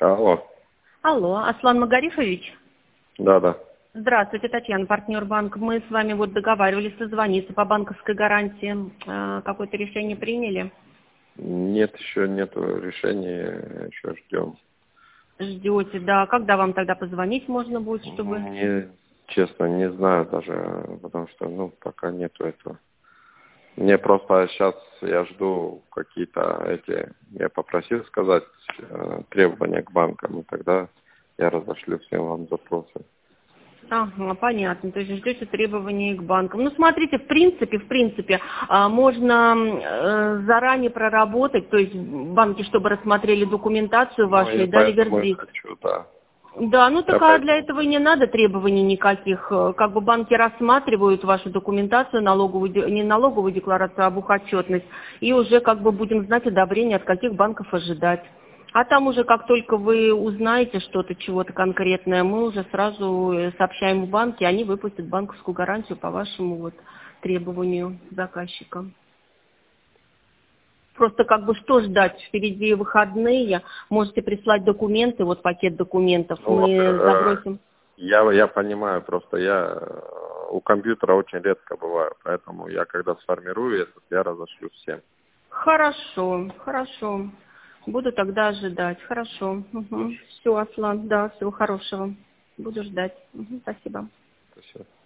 Алло. Алло, Аслан Магарифович? Да. Здравствуйте, Татьяна, партнер банка. Мы с вами вот договаривались созвониться по банковской гарантии. Какое-то решение приняли? Нет, еще нету решения, еще ждем. Ждете, да. Когда вам тогда позвонить можно будет, чтобы... Честно, не знаю даже, потому что, пока нету этого. Мне просто сейчас я жду какие-то я попросил сказать требования к банкам, и тогда я разошлю всем вам запросы. Ага, понятно. То есть ждете требований к банкам. Ну, смотрите, в принципе, можно заранее проработать, то есть банки, чтобы рассмотрели документацию вашу Я и дали поэтому и вердикт. хочу, да. Да, ну Я так а для поэтому... этого и не надо требований никаких. Как бы банки рассматривают вашу документацию, не налоговую декларацию, а бухотчетность, и уже как бы будем знать одобрение, от каких банков ожидать. А там уже, как только вы узнаете что-то, чего-то конкретное, мы уже сразу сообщаем в банки, они выпустят банковскую гарантию по вашему вот требованию заказчика. Просто как бы что ждать? Впереди выходные, можете прислать документы, вот пакет документов, мы забросим. Я понимаю, просто я у компьютера очень редко бываю, поэтому я когда сформирую это, я разошлю всем. Хорошо. Буду тогда ожидать. Хорошо. Все, Аслан, да, всего хорошего. Буду ждать. Спасибо. Спасибо.